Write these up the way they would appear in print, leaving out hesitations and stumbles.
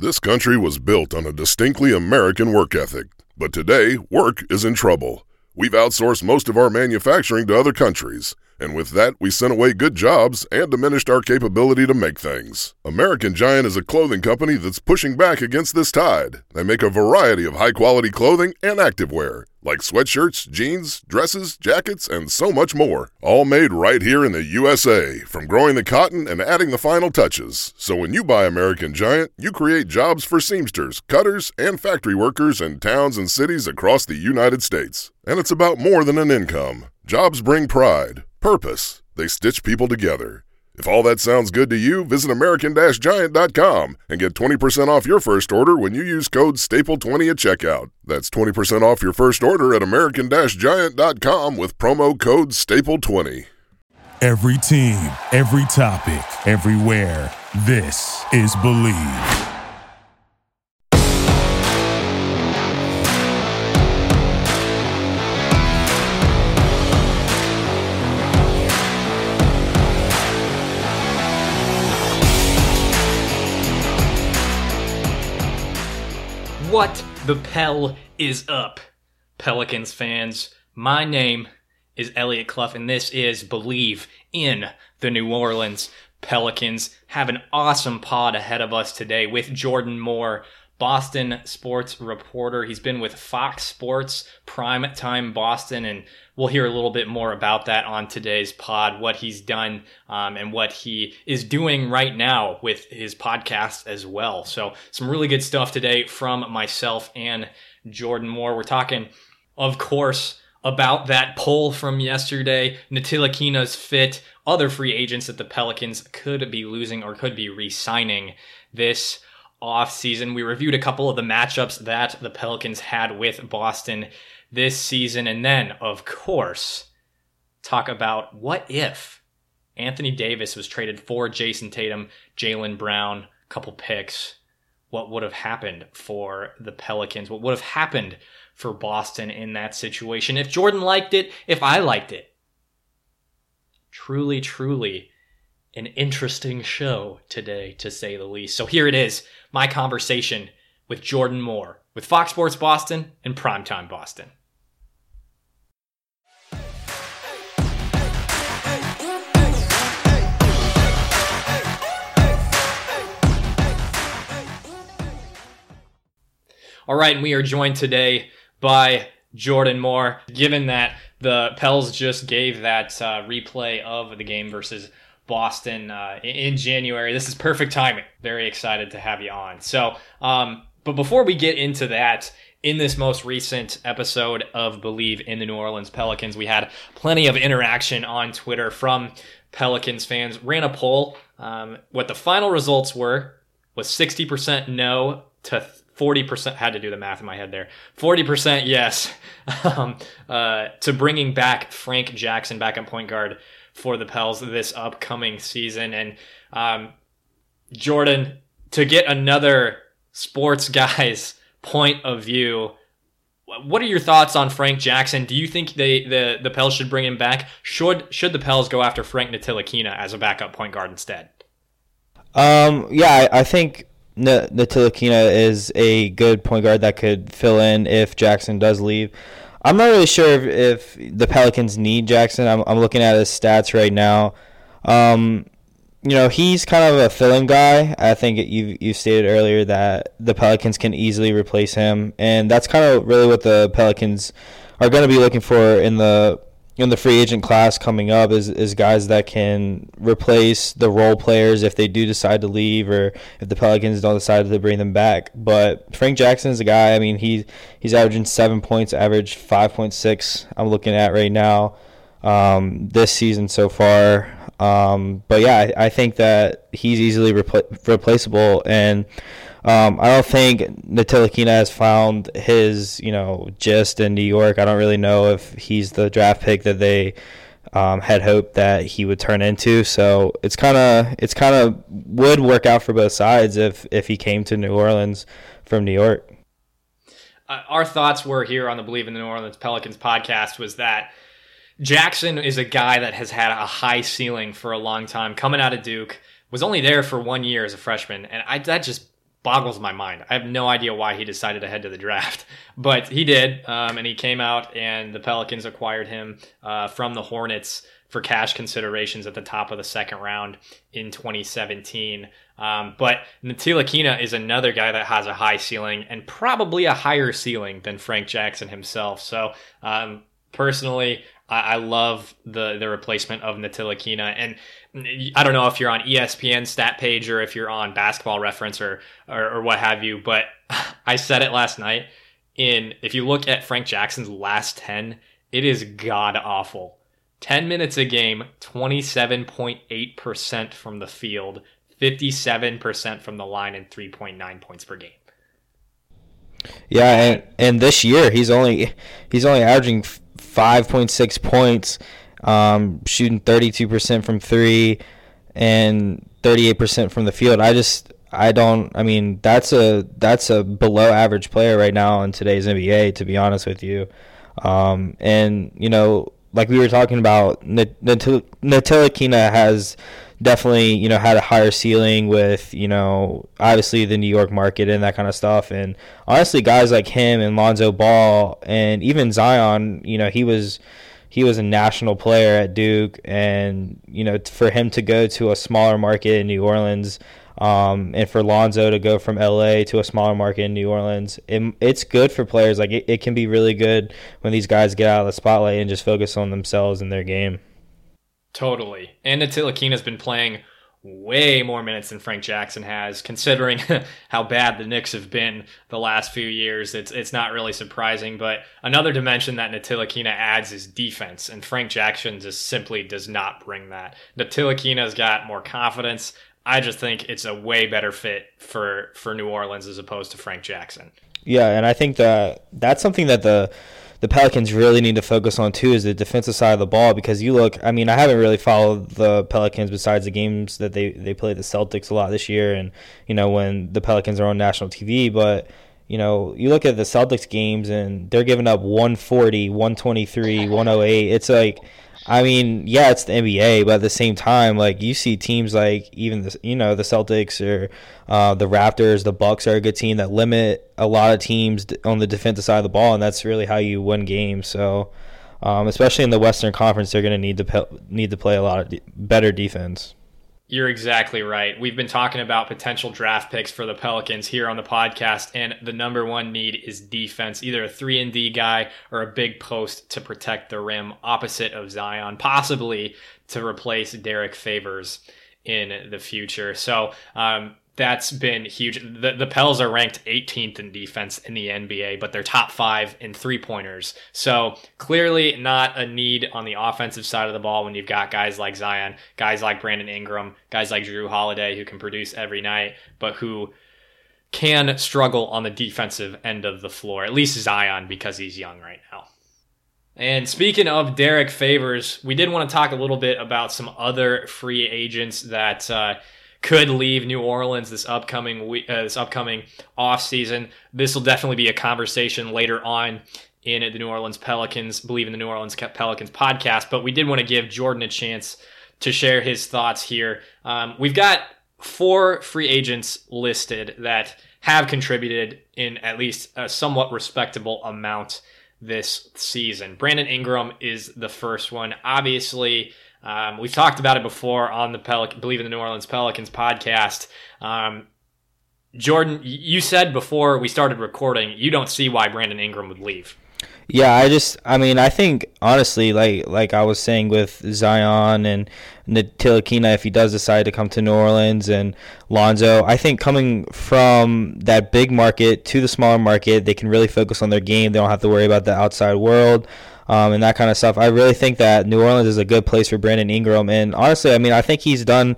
This country was built on a distinctly American work ethic, but today, work is in trouble. We've outsourced most of our manufacturing to other countries, and with that, we sent away good jobs and diminished our capability to make things. American Giant is a clothing company that's pushing back against this tide. They make a variety of high-quality clothing and activewear, like sweatshirts, jeans, dresses, jackets, and so much more. All made right here in the USA, from growing the cotton and adding the final touches. So when you buy American Giant, you create jobs for seamsters, cutters, and factory workers in towns and cities across the United States. And it's about more than an income. Jobs bring pride, purpose. They stitch people together. If all that sounds good to you, visit American-Giant.com and get 20% off your first order when you use code STAPLE20 at checkout. That's 20% off your first order at American-Giant.com with promo code STAPLE20. Every team, every topic, everywhere. This is Believe. What the Pell is up, Pelicans fans? My name is Elliot Clough, and this is Believe in the New Orleans Pelicans. Have an awesome pod ahead of us today with Jordan Moore, Boston sports reporter. He's been with Fox Sports, Primetime Boston, and we'll hear a little bit more about that on today's pod, what he's done and what he is doing right now with his podcast as well. So some really good stuff today from myself and Jordan Moore. We're talking, of course, about that poll from yesterday, Ntilikina's fit, other free agents that the Pelicans could be losing or could be re-signing this offseason. We reviewed a couple of the matchups that the Pelicans had with Boston this season. And then, of course, talk about what if Anthony Davis was traded for Jason Tatum, Jaylen Brown, a couple picks. What would have happened for the Pelicans? What would have happened for Boston in that situation? If Jordan liked it, if I liked it. Truly, truly an interesting show today, to say the least. So here it is, my conversation with Jordan Moore, with Fox Sports Boston and Primetime Boston. All right, and we are joined today by Jordan Moore. Given that the Pels just gave that replay of the game versus Boston in January, this is perfect timing. Very excited to have you on. So, but before we get into that, in this most recent episode of Believe in the New Orleans Pelicans, we had plenty of interaction on Twitter from Pelicans fans. Ran a poll. What the final results were was 60% no to 40%, had to do the math in my head there, 40% yes to bringing back Frank Jackson, backup point guard for the Pels this upcoming season. And Jordan, to get another sports guy's point of view, what are your thoughts on Frank Jackson? Do you think the Pels should bring him back? Should the Pels go after Frank Ntilikina as a backup point guard instead? Yeah, I think Ntilikina is a good point guard that could fill in if Jackson does leave. I'm not really sure if the Pelicans need Jackson. I'm looking at his stats right now. He's kind of a fill-in guy. I think you stated earlier that the Pelicans can easily replace him, and that's kind of really what the Pelicans are going to be looking for in the free agent class coming up is guys that can replace the role players if they do decide to leave or if the Pelicans don't decide to bring them back. But Frank Jackson is a guy, I mean, he's averaging 7 points, average 5.6 I'm looking at right now this season so far. But yeah, I think that he's easily replaceable, and I don't think Ntilikina has found his, gist in New York. I don't really know if he's the draft pick that they had hoped that he would turn into. So it's kind of would work out for both sides if he came to New Orleans from New York. Our thoughts were here on the Believe in the New Orleans Pelicans podcast was that Jackson is a guy that has had a high ceiling for a long time. Coming out of Duke, was only there for 1 year as a freshman, and that just boggles my mind. I have no idea why he decided to head to the draft, but he did, and he came out, and the Pelicans acquired him from the Hornets for cash considerations at the top of the second round in 2017. But Ntilikina is another guy that has a high ceiling and probably a higher ceiling than Frank Jackson himself. So personally, I love the replacement of Ntilikina. And I don't know if you're on ESPN stat page or if you're on Basketball Reference or what have you, but I said it last night. If you look at Frank Jackson's last 10, it is god awful. 10 minutes a game, 27.8% from the field, 57% from the line, and 3.9 points per game. Yeah, and this year he's only averaging 5.6 points, shooting 32% from three and 38% from the field. That's a below average player right now in today's NBA, to be honest with you. And like we were talking about, Ntilikina has definitely, had a higher ceiling with, obviously the New York market and that kind of stuff. And honestly, guys like him and Lonzo Ball and even Zion, he was a national player at Duke. And, for him to go to a smaller market in New Orleans, and for Lonzo to go from LA to a smaller market in New Orleans, it's good for players. Like it can be really good when these guys get out of the spotlight and just focus on themselves and their game. Totally. And Ntilikina's been playing way more minutes than Frank Jackson has, considering how bad the Knicks have been the last few years. It's not really surprising, but another dimension that Ntilikina adds is defense, and Frank Jackson just simply does not bring that. Ntilikina's got more confidence. I just think it's a way better fit for New Orleans as opposed to Frank Jackson. Yeah, and I think that's something that the Pelicans really need to focus on too, is the defensive side of the ball, because I haven't really followed the Pelicans besides the games that they played the Celtics a lot this year, and when the Pelicans are on national TV, but you look at the Celtics games and they're giving up 140, 123, 108. It's like, it's the NBA, but at the same time, like you see teams like even the Celtics or the Raptors, the Bucks are a good team that limit a lot of teams on the defensive side of the ball, and that's really how you win games. So, especially in the Western Conference, they're going to need to play a lot of better defense. You're exactly right. We've been talking about potential draft picks for the Pelicans here on the podcast, and the number one need is defense, either a 3-and-D guy or a big post to protect the rim opposite of Zion, possibly to replace Derek Favors in the future. So that's been huge. The Pels are ranked 18th in defense in the NBA, but they're top 5 in three-pointers. So clearly not a need on the offensive side of the ball when you've got guys like Zion, guys like Brandon Ingram, guys like Jrue Holiday who can produce every night, but who can struggle on the defensive end of the floor, at least Zion, because he's young right now. And speaking of Derek Favors, we did want to talk a little bit about some other free agents that could leave New Orleans this upcoming offseason. This will definitely be a conversation later on in the New Orleans Pelicans, Believe in the New Orleans Pelicans podcast, but we did want to give Jordan a chance to share his thoughts here. We've got 4 free agents listed that have contributed in at least a somewhat respectable amount this season. Brandon Ingram is the first one. Obviously, we've talked about it before on the Believe in the New Orleans Pelicans podcast. Jordan, you said before we started recording, you don't see why Brandon Ingram would leave. Yeah, I think honestly, like I was saying with Zion and Ntilikina, if he does decide to come to New Orleans, and Lonzo, I think coming from that big market to the smaller market, they can really focus on their game. They don't have to worry about the outside world and that kind of stuff. I really think that New Orleans is a good place for Brandon Ingram, and honestly, I think he's done.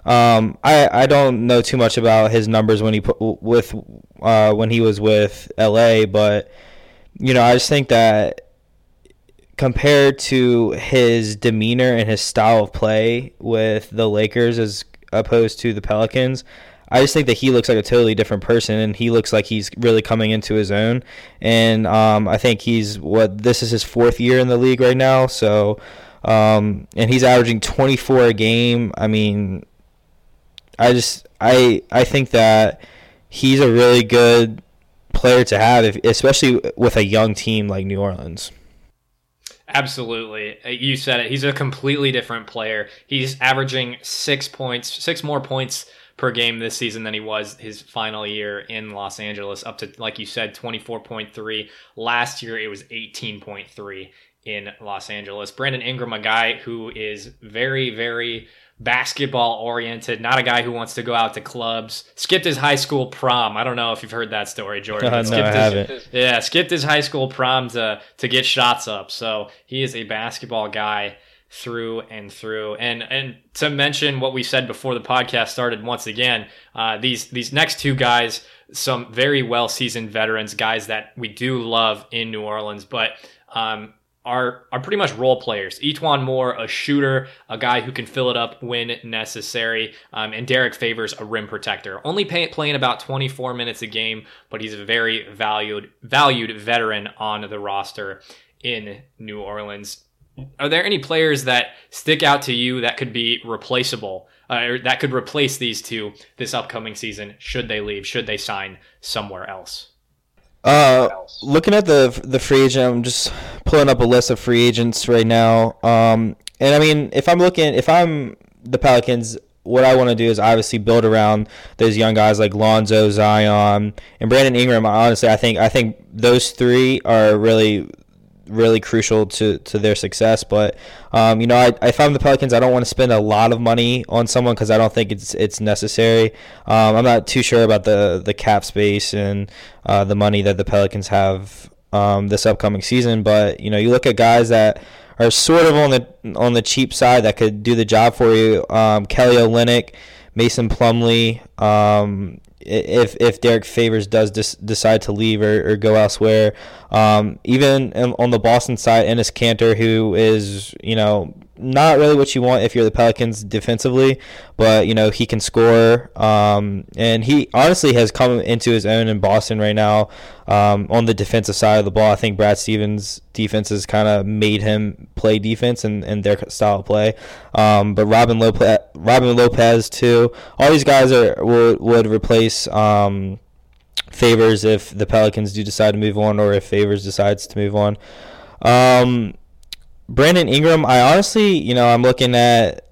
I don't know too much about his numbers when he was with LA, but I just think that compared to his demeanor and his style of play with the Lakers as opposed to the Pelicans, I just think that he looks like a totally different person, and he looks like he's really coming into his own. And I think this is his 4th year in the league right now. So, and he's averaging 24 a game. I think that he's a really good player to have, especially with a young team like New Orleans. Absolutely. You said it. He's a completely different player. He's averaging 6 more points per game this season than he was his final year in Los Angeles, up to, like you said, 24.3. Last year, it was 18.3 in Los Angeles. Brandon Ingram, a guy who is very, very basketball oriented, not a guy who wants to go out to clubs. Skipped his high school prom. I don't know if you've heard that story, Jordan. No, I haven't. Skipped his high school prom to get shots up. So he is a basketball guy through and through. And to mention what we said before the podcast started once again, these next two guys, some very well seasoned veterans, guys that we do love in New Orleans, but are pretty much role players. E'Twaun Moore, a shooter, a guy who can fill it up when necessary, and Derek Favors, a rim protector. Only playing about 24 minutes a game, but he's a very valued veteran on the roster in New Orleans. Are there any players that stick out to you that could be replaceable, or that could replace these two this upcoming season? Should they leave? Should they sign somewhere else? Looking at the free agent, I'm just pulling up a list of free agents right now. And I mean, if I'm the Pelicans, what I want to do is obviously build around those young guys like Lonzo, Zion, and Brandon Ingram. Honestly, I think those three are really crucial to their success. But if I'm the Pelicans, I don't want to spend a lot of money on someone because I don't think it's necessary. I'm not too sure about the cap space and the money that the Pelicans have this upcoming season. But you look at guys that are sort of on the cheap side that could do the job for you. Kelly Olynyk, Mason Plumlee. If Derek Favors does decide to leave or go elsewhere, even on the Boston side, Enes Kanter, who is not really what you want if you're the Pelicans defensively, but he can score, and he honestly has come into his own in Boston right now on the defensive side of the ball. I think Brad Stevens' defense has kind of made him play defense and their style of play. But Robin Lopez too. All these guys would replace Favors if the Pelicans do decide to move on, or if Favors decides to move on. Brandon Ingram, I honestly, I'm looking at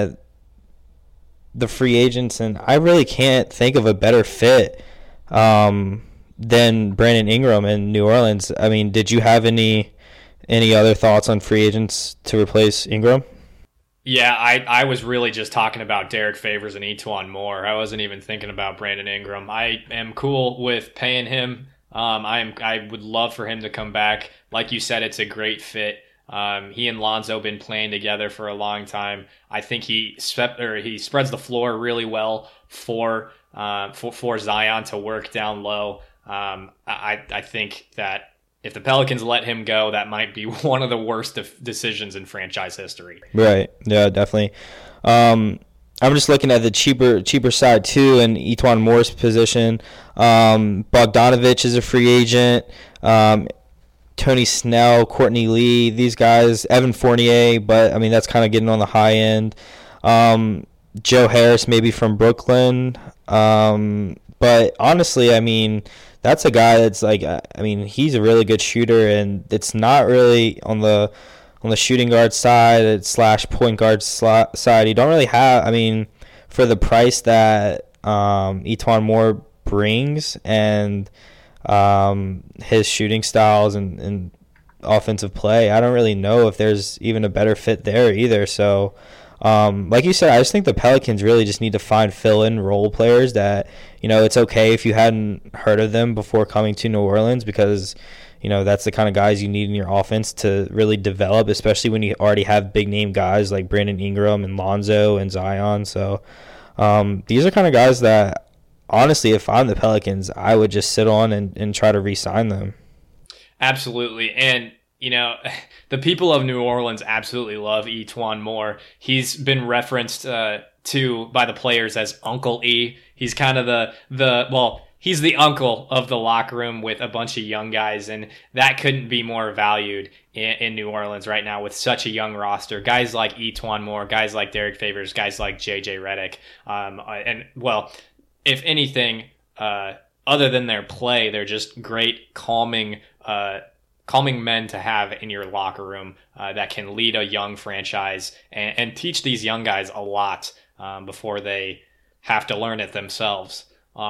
the free agents, and I really can't think of a better fit than Brandon Ingram in New Orleans. I mean, did you have any other thoughts on free agents to replace Ingram? Yeah, I was really just talking about Derek Favors and E'Twaun Moore. I wasn't even thinking about Brandon Ingram. I am cool with paying him. I would love for him to come back. Like you said, it's a great fit. He and Lonzo been playing together for a long time. I think he spreads the floor really well for Zion to work down low. I think that if the Pelicans let him go, that might be one of the worst decisions in franchise history. Right. Yeah, definitely. I'm just looking at the cheaper side too, in E'Twaun Moore's position. Bogdanovich is a free agent. Tony Snell, Courtney Lee, these guys, Evan Fournier, but I mean that's kind of getting on the high end. Joe Harris maybe from Brooklyn, but honestly, I mean that's a guy that's he's a really good shooter, and it's not really on the shooting guard side / point guard side. You don't really have. I mean, for the price that E'Twaun Moore brings and his shooting styles and offensive play, I don't really know if there's even a better fit there either. So like you said, I just think the Pelicans really just need to find fill-in role players that it's okay if you hadn't heard of them before coming to New Orleans, because that's the kind of guys you need in your offense to really develop, especially when you already have big name guys like Brandon Ingram and Lonzo and Zion. So these are kind of guys that honestly, if I'm the Pelicans, I would just sit on and try to re-sign them. Absolutely. And, the people of New Orleans absolutely love E'Twaun Moore. He's been referenced to by the players as Uncle E. He's kind of he's the uncle of the locker room with a bunch of young guys, and that couldn't be more valued in New Orleans right now with such a young roster. Guys like E'Twaun Moore, guys like Derek Favors, guys like JJ Redick. If anything, other than their play, they're just great calming men to have in your locker room that can lead a young franchise and teach these young guys a lot before they have to learn it themselves.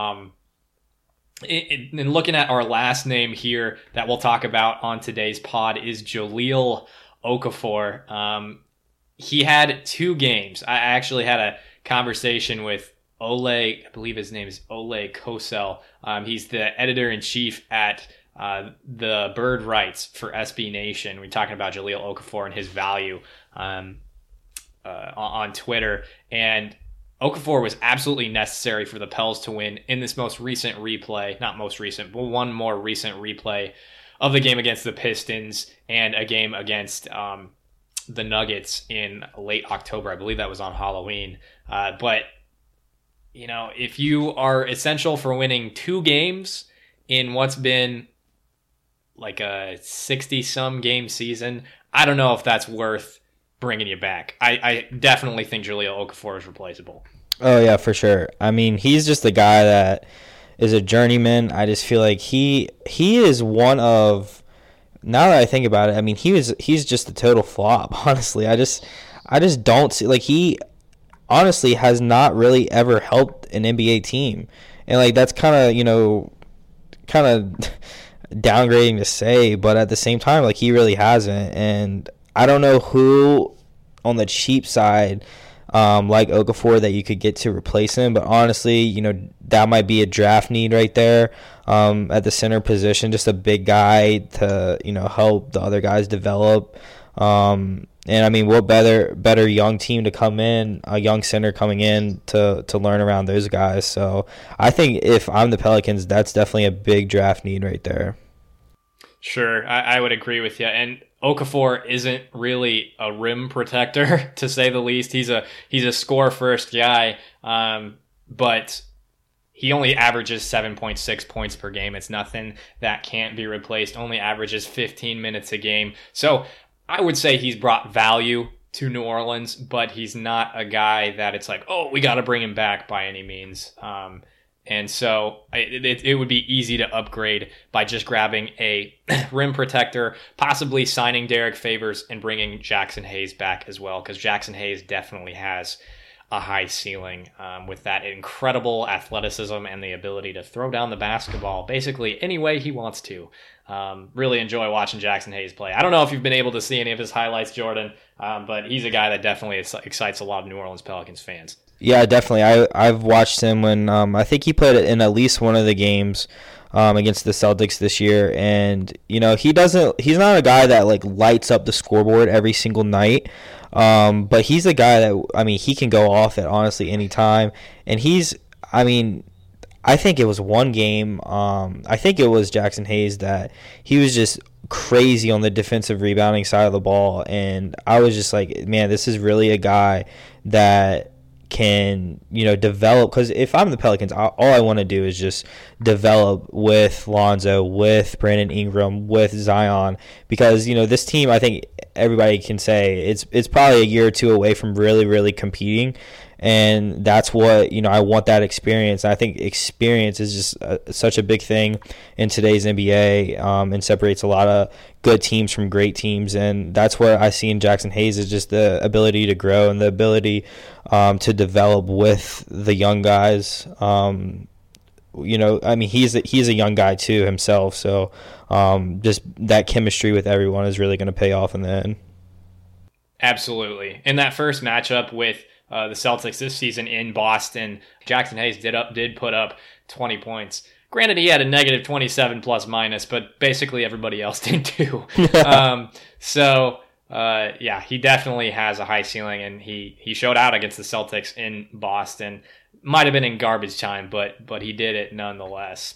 In looking at our last name here that we'll talk about on today's pod is Jahlil Okafor. He had 2 games. I actually had a conversation with Ole, I believe his name is Ole Kosel. He's the editor-in-chief at the Bird Rights for SB Nation. We're talking about Jahlil Okafor and his value on Twitter. And Okafor was absolutely necessary for the Pels to win in this most recent replay. Not most recent, but one more recent replay of the game against the Pistons and a game against the Nuggets in late October. I believe that was on Halloween. But if you are essential for winning 2 games in what's been like a 60-some game season, I don't know if that's worth bringing you back. I definitely think Jahlil Okafor is replaceable. Oh, yeah, for sure. I mean, he's just a guy that is a journeyman. I just feel like he is one of, now that I think about it, I mean, he's just a total flop, honestly. I just don't see, like, he honestly has not really ever helped an NBA team. And, like, that's kind of downgrading to say, but at the same time, like, he really hasn't. And I don't know who on the cheap side, like Okafor, that you could get to replace him, but honestly, that might be a draft need right there, at the center position, just a big guy to, help the other guys develop. And I mean, what better young team to come in, a young center coming in to learn around those guys. So I think if I'm the Pelicans, that's definitely a big draft need right there. Sure, I would agree with you. And Okafor isn't really a rim protector, to say the least. He's a score first guy, but he only averages 7.6 points per game. It's nothing that can't be replaced. Only averages 15 minutes a game. So I would say he's brought value to New Orleans, but he's not a guy that it's like, oh, we got to bring him back by any means. And so it would be easy to upgrade by just grabbing a rim protector, possibly signing Derek Favors and bringing Jackson Hayes back as well, because Jackson Hayes definitely has a high ceiling with that incredible athleticism and the ability to throw down the basketball basically any way he wants to. Really enjoy watching Jackson Hayes play. I don't know if you've been able to see any of his highlights, Jordan, but he's a guy that definitely excites a lot of New Orleans Pelicans fans. Yeah, definitely. I've watched him when I think he played in at least one of the games against the Celtics this year, and he's not a guy that like lights up the scoreboard every single night, but he's a guy that, I mean, he can go off at honestly any time, and I think it was one game, I think it was Jackson Hayes, that he was just crazy on the defensive rebounding side of the ball, and I was just like, man, this is really a guy that can develop, because if I'm the Pelicans, all I want to do is just develop with Lonzo, with Brandon Ingram, with Zion, because this team, I think everybody can say it's probably a year or two away from really, really competing, and that's what I want, that experience. I think experience is just such a big thing in today's NBA, and separates a lot of good teams from great teams, and that's what I see in Jackson Hayes, is just the ability to grow and the ability to develop with the young guys. He's a young guy too himself, so just that chemistry with everyone is really going to pay off in the end. Absolutely. In that first matchup with the Celtics this season in Boston, Jackson Hayes did put up 20 points. Granted, he had a negative 27 plus minus, but basically everybody else did too. He definitely has a high ceiling, and he showed out against the Celtics in Boston. Might have been in garbage time, but he did it nonetheless.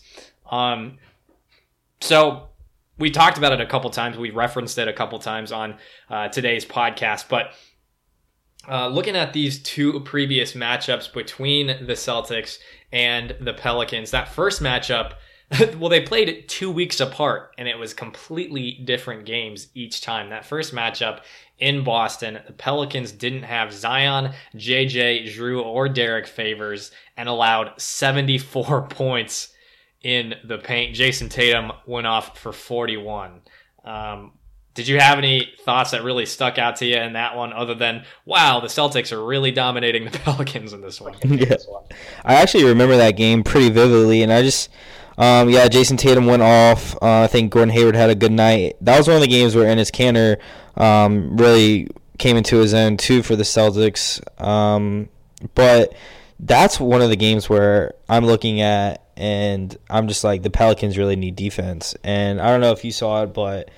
So we talked about it a couple times. We referenced it a couple times on today's podcast, but looking at these 2 previous matchups between the Celtics and the Pelicans, that first matchup Well, they played it 2 weeks apart, and it was completely different games each time. That first matchup in Boston, the Pelicans didn't have Zion, JJ, Drew, or Derek Favors, and allowed 74 points in the paint. Jason Tatum went off for 41. Did you have any thoughts that really stuck out to you in that one, other than, wow, the Celtics are really dominating the Pelicans in this one? Yeah. I actually remember that game pretty vividly, and I just... Jason Tatum went off. I think Gordon Hayward had a good night. That was one of the games where Enes Kanter really came into his own, too, for the Celtics. But that's one of the games where I'm looking at, and I'm just like, the Pelicans really need defense. And I don't know if you saw it, but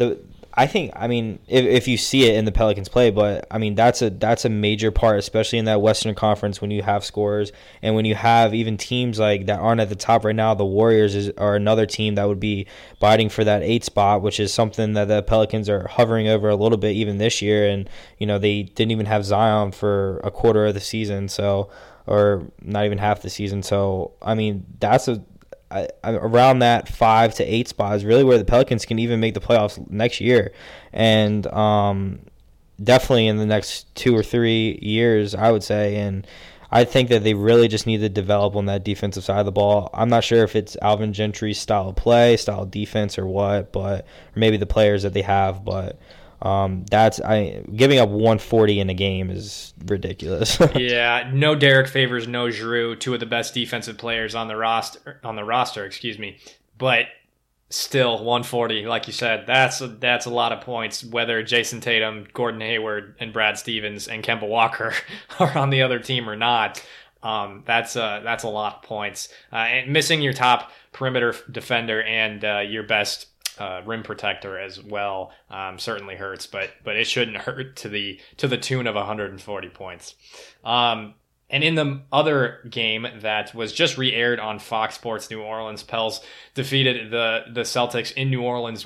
if you see it in the Pelicans play, but I mean that's a major part, especially in that Western Conference, when you have scorers and when you have even teams like that aren't at the top right now. The Warriors are another team that would be fighting for that 8 spot, which is something that the Pelicans are hovering over a little bit even this year. And they didn't even have Zion for a quarter of the season, or not even half the season. So I mean that's around that 5 to 8 spot is really where the Pelicans can even make the playoffs next year, and definitely in the next 2 or 3 years, I would say. And I think that they really just need to develop on that defensive side of the ball. I'm not sure if it's Alvin Gentry's style of play, style of defense, or what, or maybe the players that they have, but giving up 140 in a game is ridiculous. Yeah, no Derek Favors, no Drew, 2 of the best defensive players on the roster, excuse me. But still, 140, like you said, that's a lot of points. Whether Jason Tatum, Gordon Hayward, and Brad Stevens and Kemba Walker are on the other team or not, that's a lot of points. And missing your top perimeter defender and your best rim protector as well certainly hurts, but it shouldn't hurt to the tune of 140 points. And in the other game that was just re-aired on Fox Sports New Orleans, Pels defeated the Celtics in New Orleans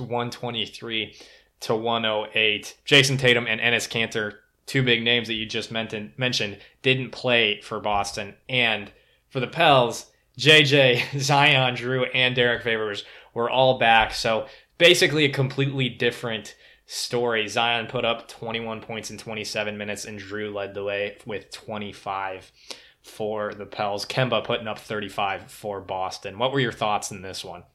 123-108. Jason Tatum and Enes Kanter, 2 big names that you just mentioned, didn't play for Boston. And for the Pels, JJ, Zion, Drew, and Derek Favors were all back. So basically a completely different story. Zion put up 21 points in 27 minutes, and Drew led the way with 25 for the Pels. Kemba putting up 35 for Boston. What were your thoughts in this one?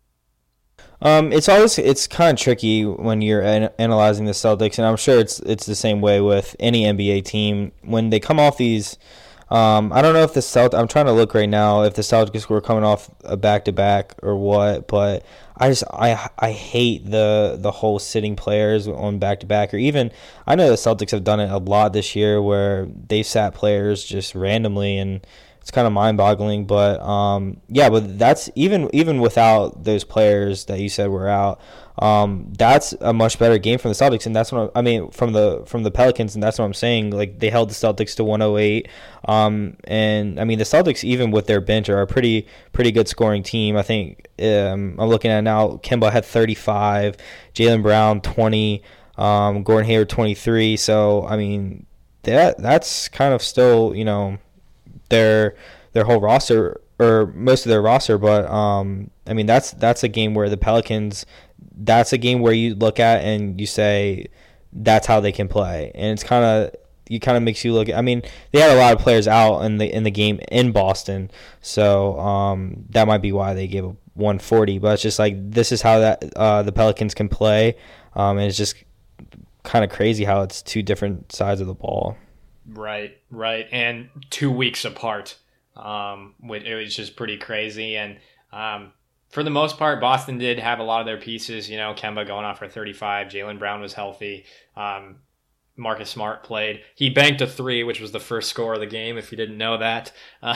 It's kind of tricky when you're analyzing the Celtics, and I'm sure it's the same way with any NBA team when they come off these. I don't know if the Celtics. I'm trying to look right now if the Celtics were coming off a back-to-back or what, but I hate the whole sitting players on back-to-back, or even I know the Celtics have done it a lot this year where they sat players just randomly, and it's kind of mind-boggling. But but that's even without those players that you said were out. That's a much better game from the Celtics, and that's what I mean from the Pelicans, and that's what I'm saying. Like, they held the Celtics to 108, and I mean the Celtics, even with their bench, are a pretty good scoring team. I think I'm looking at it now. Kemba had 35, Jaylen Brown 20, Gordon Hayward 23. So I mean that's kind of still their whole roster, or most of their roster, but I mean that's a game where the Pelicans. That's a game where you look at and you say that's how they can play, and it kind of makes you look. I mean, they had a lot of players out in the game in Boston, so that might be why they gave up 140. But it's just like this is how the Pelicans can play, and it's just kind of crazy how it's 2 different sides of the ball. Right, and 2 weeks apart. It was just pretty crazy, and for the most part, Boston did have a lot of their pieces. Kemba going off for 35. Jaylen Brown was healthy. Marcus Smart played. He banked a 3, which was the first score of the game, if you didn't know that.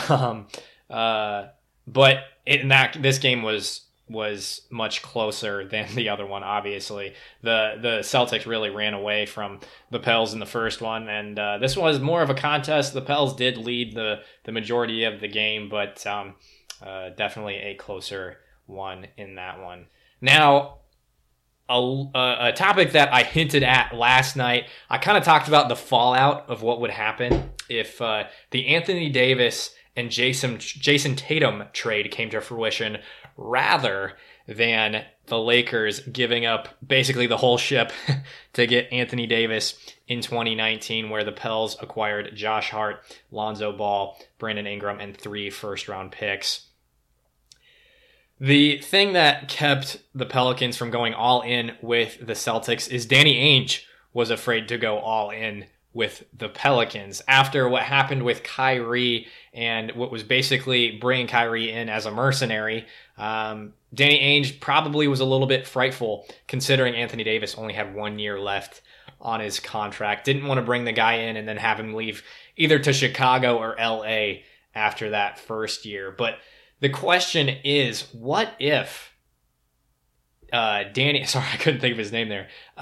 But this game was much closer than the other one, obviously. The Celtics really ran away from the Pels in the first one, and this was more of a contest. The Pels did lead the majority of the game, but definitely a closer one in that one. Now, a topic that I hinted at last night, I kind of talked about the fallout of what would happen if the Anthony Davis and Jason Tatum trade came to fruition rather than the Lakers giving up basically the whole ship to get Anthony Davis in 2019, where the Pels acquired Josh Hart, Lonzo Ball, Brandon Ingram, and 3 first-round picks. The thing that kept the Pelicans from going all in with the Celtics is Danny Ainge was afraid to go all in with the Pelicans. After what happened with Kyrie and what was basically bringing Kyrie in as a mercenary, Danny Ainge probably was a little bit frightful considering Anthony Davis only had 1 year left on his contract. Didn't want to bring the guy in and then have him leave either to Chicago or LA after that first year. But the question is, what if Danny, sorry, I couldn't think of his name there.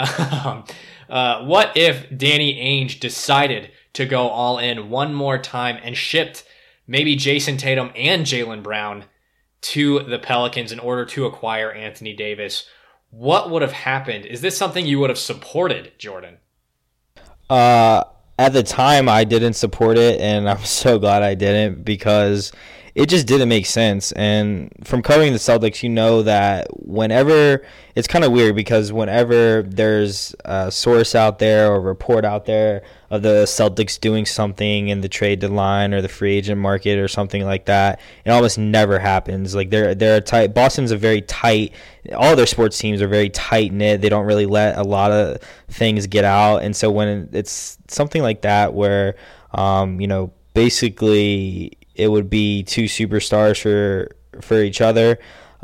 What if Danny Ainge decided to go all in one more time and shipped maybe Jason Tatum and Jaylen Brown to the Pelicans in order to acquire Anthony Davis? What would have happened? Is this something you would have supported, Jordan? At the time, I didn't support it, and I'm so glad I didn't, because it just didn't make sense. And from covering the Celtics, you know that whenever, it's kind of weird because whenever there's a source out there or a report out there of the Celtics doing something in the trade deadline or the free agent market or something like that, it almost never happens. Like they're tight. Boston's a very tight. All their sports teams are very tight knit. They don't really let a lot of things get out. And so when it's something like that where, basically it would be 2 superstars for each other.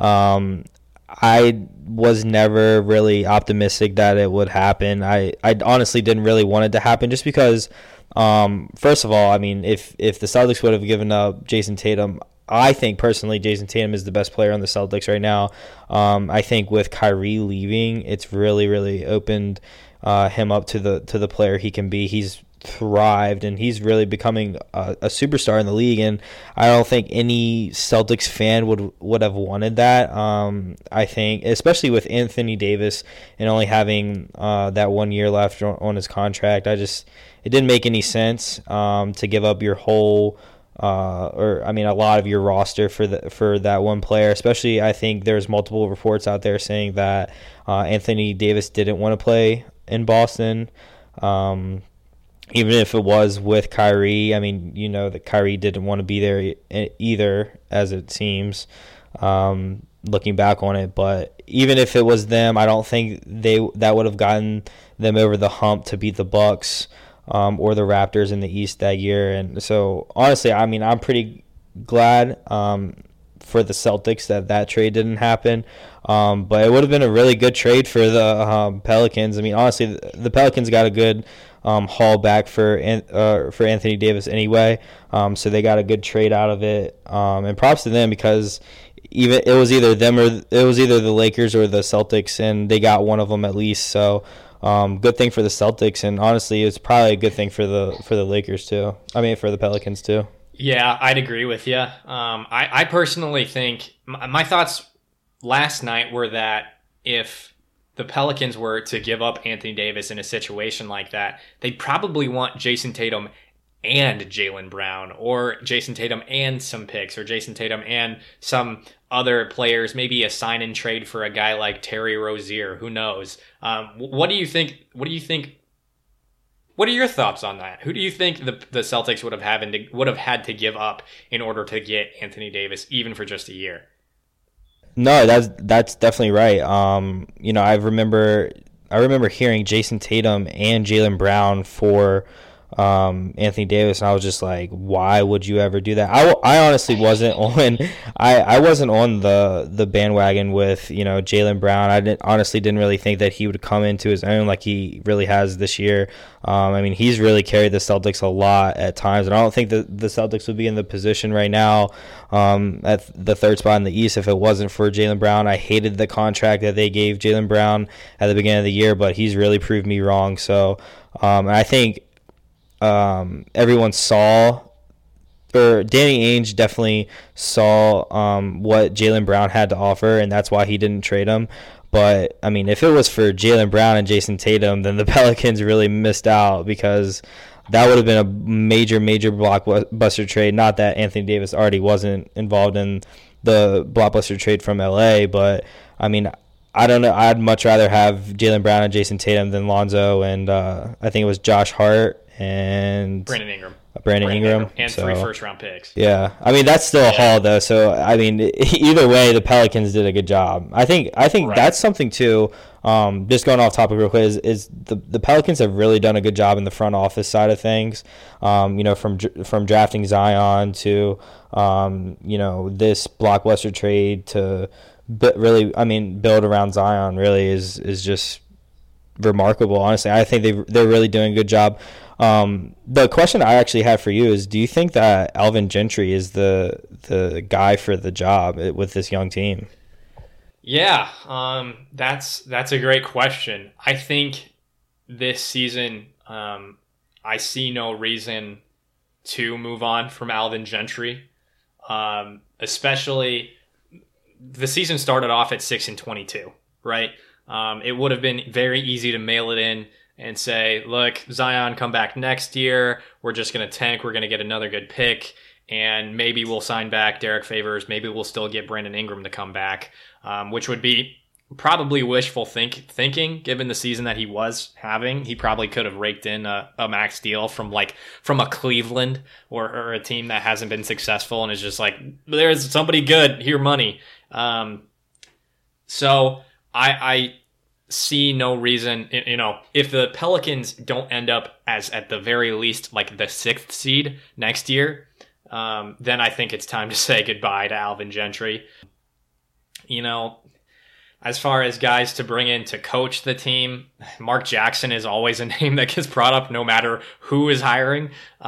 I was never really optimistic that it would happen. I honestly didn't really want it to happen just because, first of all, I mean, if the Celtics would have given up Jason Tatum, I think personally Jason Tatum is the best player on the Celtics right now. I think with Kyrie leaving, it's really, really opened him up to the player he can be. He's thrived and he's really becoming a superstar in the league, and I don't think any Celtics fan would have wanted that. I think especially with Anthony Davis and only having that 1 year left on his contract, it didn't make any sense to give up your whole a lot of your roster for that one player. Especially, I think there's multiple reports out there saying that Anthony Davis didn't want to play in Boston. Even if it was with Kyrie, I mean, you know that Kyrie didn't want to be there either, as it seems, looking back on it. But even if it was them, I don't think that would have gotten them over the hump to beat the Bucks or the Raptors in the East that year. And so, honestly, I mean, I'm pretty glad for the Celtics that trade didn't happen. But it would have been a really good trade for the Pelicans. I mean, honestly, the Pelicans got a good haul back for Anthony Davis anyway, so they got a good trade out of it, and props to them because it was either the Lakers or the Celtics, and they got one of them at least. So good thing for the Celtics, and honestly, it's probably a good thing for the Lakers too. I mean, for the Pelicans too. Yeah, I'd agree with you. I personally think my thoughts last night were that if the Pelicans were to give up Anthony Davis in a situation like that, they'd probably want Jason Tatum and Jaylen Brown, or Jason Tatum and some picks, or Jason Tatum and some other players, maybe a sign and trade for a guy like Terry Rozier. Who knows? What do you think? What are your thoughts on that? Who do you think the Celtics would have had to give up in order to get Anthony Davis, even for just a year? No, that's definitely right. I remember hearing Jason Tatum and Jaylen Brown for Anthony Davis, and I was just like, why would you ever do that? I honestly wasn't on. I wasn't on the bandwagon with Jaylen Brown. I didn't really think that he would come into his own like he really has this year. He's really carried the Celtics a lot at times, and I don't think that the Celtics would be in the position right now at the third spot in the East if it wasn't for Jaylen Brown. I hated the contract that they gave Jaylen Brown at the beginning of the year, but he's really proved me wrong. So, and I think everyone saw, or Danny Ainge definitely saw what Jaylen Brown had to offer, and that's why he didn't trade him. But, I mean, if it was for Jaylen Brown and Jason Tatum, then the Pelicans really missed out, because that would have been a major, major blockbuster trade. Not that Anthony Davis already wasn't involved in the blockbuster trade from LA, but I mean, I don't know. I'd much rather have Jaylen Brown and Jason Tatum than Lonzo, and I think it was Josh Hart and Brandon Ingram. And so, 3 first-round picks. Yeah. I mean, that's still a haul, though. So, I mean, either way, the Pelicans did a good job. I think right. That's something, too, just going off topic real quick, is the Pelicans have really done a good job in the front office side of things, from drafting Zion to, this blockbuster trade to really, I mean, build around Zion really is just remarkable, honestly. I think they're really doing a good job. The question I actually had for you is, do you think that Alvin Gentry is the guy for the job with this young team? Yeah, that's a great question. I think this season, I see no reason to move on from Alvin Gentry, especially the season started off at 6-22, right? It would have been very easy to mail it in and say, look, Zion, come back next year. We're just going to tank. We're going to get another good pick, and maybe we'll sign back Derek Favors. Maybe we'll still get Brandon Ingram to come back, which would be probably wishful thinking given the season that he was having. He probably could have raked in a max deal from a Cleveland or a team that hasn't been successful and is just like, there's somebody good, here money. So I see no reason, if the Pelicans don't end up as at the very least like the 6th seed next year, then I think it's time to say goodbye to Alvin Gentry. As far as guys to bring in to coach the team, Mark Jackson is always a name that gets brought up no matter who is hiring.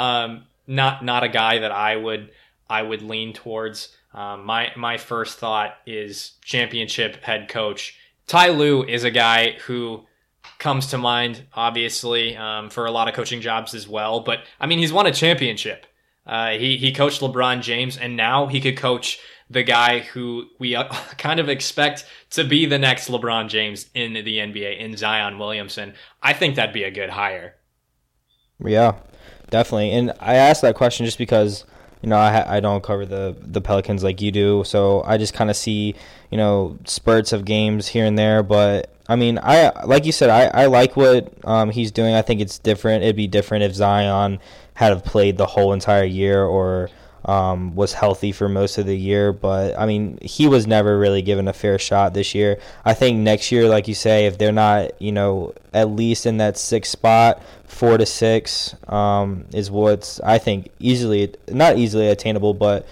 Not a guy that I would lean towards. My first thought is championship head coach. Ty Lue is a guy who comes to mind, obviously, for a lot of coaching jobs as well. But, I mean, he's won a championship. He coached LeBron James, and now he could coach the guy who we kind of expect to be the next LeBron James in the NBA, in Zion Williamson. I think that'd be a good hire. Yeah, definitely. And I asked that question just because I don't cover the Pelicans like you do, so I just kind of see, spurts of games here and there. But, I mean, like you said, I like what he's doing. I think it's different. It'd be different if Zion had have played the whole entire year or was healthy for most of the year. But, I mean, he was never really given a fair shot this year. I think next year, like you say, if they're not, at least in that 6th spot, 4 to 6 is what's, I think, not easily attainable, but,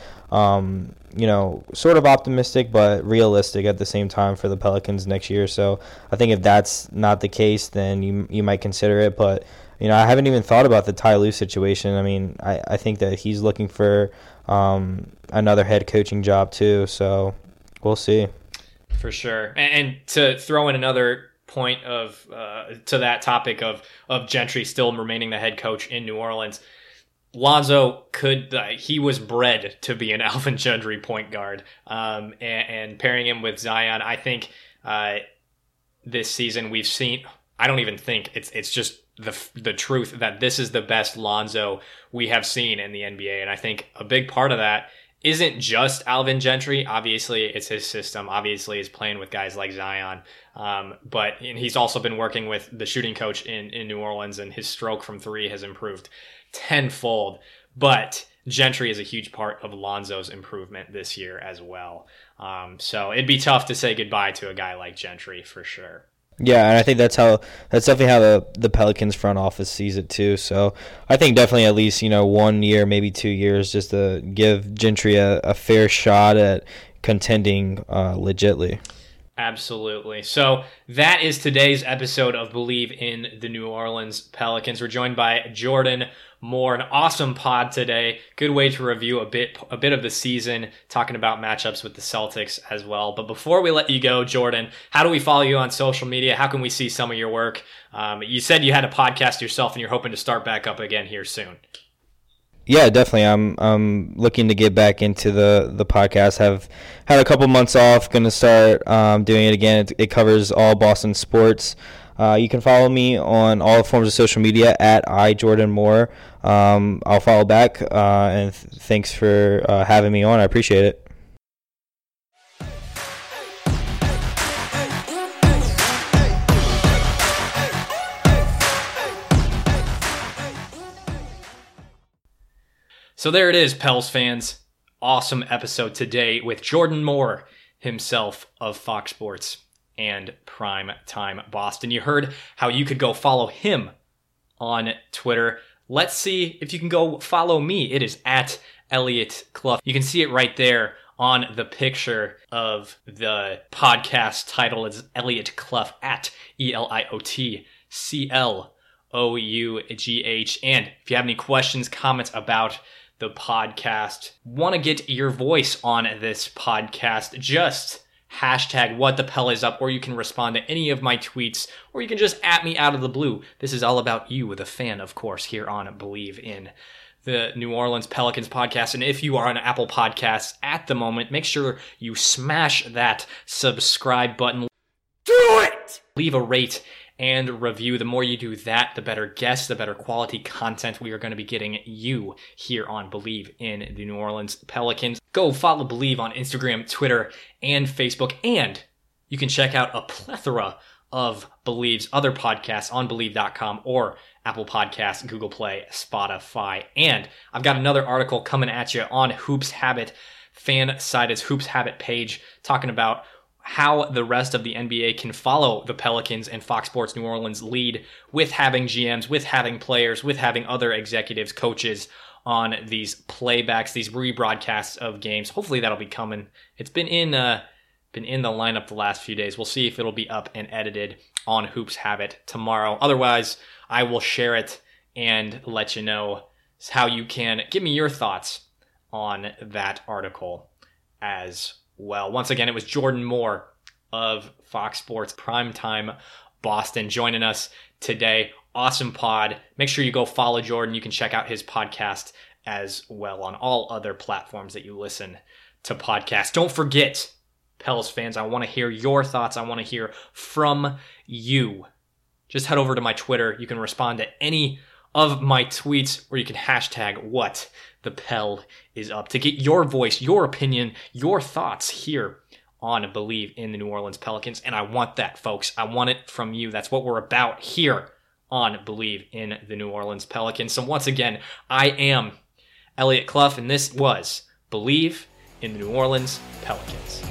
sort of optimistic, but realistic at the same time for the Pelicans next year. So I think if that's not the case, then you might consider it. But, I haven't even thought about the Ty Lue situation. I mean, I think that he's looking for another head coaching job too. So we'll see. For sure. And to throw in another point of to that topic of Gentry still remaining the head coach in New Orleans, Lonzo he was bred to be an Alvin Gentry point guard, and pairing him with Zion, I think this season we've seen. I don't even think it's just the truth that this is the best Lonzo we have seen in the NBA, and I think a big part of that isn't just Alvin Gentry. Obviously, it's his system. Obviously, he's playing with guys like Zion. But he's also been working with the shooting coach in New Orleans, and his stroke from 3 has improved tenfold. But Gentry is a huge part of Lonzo's improvement this year as well. So it'd be tough to say goodbye to a guy like Gentry for sure. Yeah, and I think that's definitely how the Pelicans front office sees it too. So I think definitely at least 1 year, maybe 2 years, just to give Gentry a fair shot at contending legitly. Absolutely. So that is today's episode of Believe in the New Orleans Pelicans. We're joined by Jordan Moore. An awesome pod today. Good way to review a bit of the season, talking about matchups with the Celtics as well. But before we let you go, Jordan, how do we follow you on social media? How can we see some of your work? You said you had a podcast yourself and you're hoping to start back up again here soon. Yeah, definitely. I'm looking to get back into the podcast. Have had a couple months off. Going to start doing it again. It covers all Boston sports. You can follow me on all forms of social media at iJordanMoore. I'll follow back. And thanks for having me on. I appreciate it. So there it is, Pels fans. Awesome episode today with Jordan Moore himself of Fox Sports and Prime Time Boston. You heard how you could go follow him on Twitter. Let's see if you can go follow me. It is at Elliot Clough. You can see it right there on the picture of the podcast title. It's Elliot Clough at ELIOTCLOUGH. And if you have any questions, comments about the podcast, want to get your voice on this podcast, just hashtag what the Pel is up, or you can respond to any of my tweets, or you can just at me out of the blue. This is all about you, the fan, of course, here on Believe in the New Orleans Pelicans podcast. And if you are on Apple Podcasts at the moment, make sure you smash that subscribe button. Do it! Leave a rate and review. The more you do that, the better guests, the better quality content we are going to be getting you here on Believe in the New Orleans Pelicans. Go follow Believe on Instagram, Twitter, and Facebook. And you can check out a plethora of Believe's other podcasts on Believe.com or Apple Podcasts, Google Play, Spotify. And I've got another article coming at you on Hoops Habit, fan-sided Hoops Habit page, talking about how the rest of the NBA can follow the Pelicans and Fox Sports New Orleans lead with having GMs, with having players, with having other executives, coaches on these playbacks, these rebroadcasts of games. Hopefully that'll be coming. It's been in the lineup the last few days. We'll see if it'll be up and edited on Hoops Habit tomorrow. Otherwise, I will share it and let you know how you can give me your thoughts on that article as well. Once again, it was Jordan Moore of Fox Sports Primetime Boston joining us today. Awesome pod. Make sure you go follow Jordan. You can check out his podcast as well on all other platforms that you listen to podcasts. Don't forget, Pels fans, I want to hear your thoughts. I want to hear from you. Just head over to my Twitter. You can respond to any of my tweets, or you can hashtag what the Pel is up to get your voice, your opinion, your thoughts here on Believe in the New Orleans Pelicans. And I want that, folks. I want it from you. That's what we're about here on Believe in the New Orleans Pelicans. So once again, I am Elliot Clough, and this was Believe in the New Orleans Pelicans.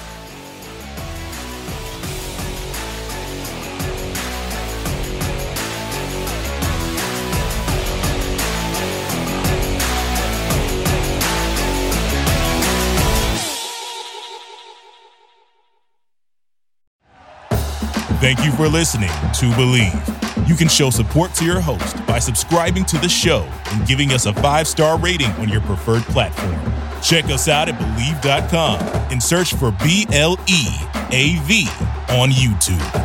Thank you for listening to Believe. You can show support to your host by subscribing to the show and giving us a 5-star rating on your preferred platform. Check us out at Believe.com and search for BLEAV on YouTube.